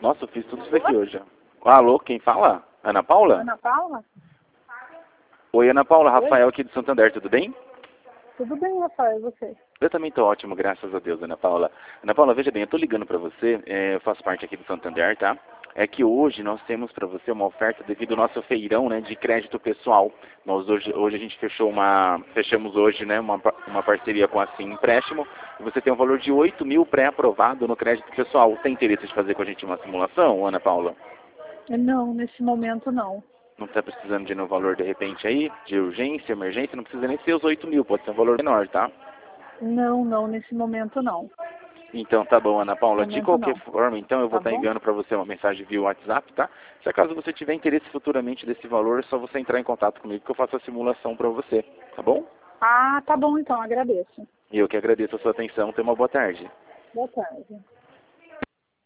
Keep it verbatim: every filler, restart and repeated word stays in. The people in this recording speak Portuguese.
Nossa, eu fiz tudo isso daqui hoje. Alô, quem fala? Ana Paula? Ana Paula? Oi, Ana Paula, Oi? Rafael aqui de Santander, tudo bem? Tudo bem, Rafael, e você? Eu também estou ótimo, graças a Deus, Ana Paula. Ana Paula, veja bem, eu estou ligando para você, é, eu faço parte aqui do Santander, tá? É que hoje nós temos para você uma oferta devido ao nosso feirão, né, de crédito pessoal. Nós hoje, hoje a gente fechou uma, fechamos hoje, né, uma, uma parceria com a Sim Empréstimo, e você tem um valor de oito mil pré-aprovado no crédito pessoal. Tem interesse de fazer com a gente uma simulação, Ana Paula? Não, nesse momento não. Não está precisando de um valor de repente aí, de urgência, emergência, não precisa nem ser os oito mil, pode ser um valor menor, tá? Não, não, nesse momento não. Então tá bom, Ana Paula. Nesse De momento qualquer não. forma, então eu vou Tá estar bom? enviando para você uma mensagem via WhatsApp, tá? Se acaso você tiver interesse futuramente desse valor, é só você entrar em contato comigo que eu faço a simulação para você, tá bom? Ah, tá bom então, agradeço. E eu que agradeço a sua atenção. Tenha uma boa tarde. Boa tarde.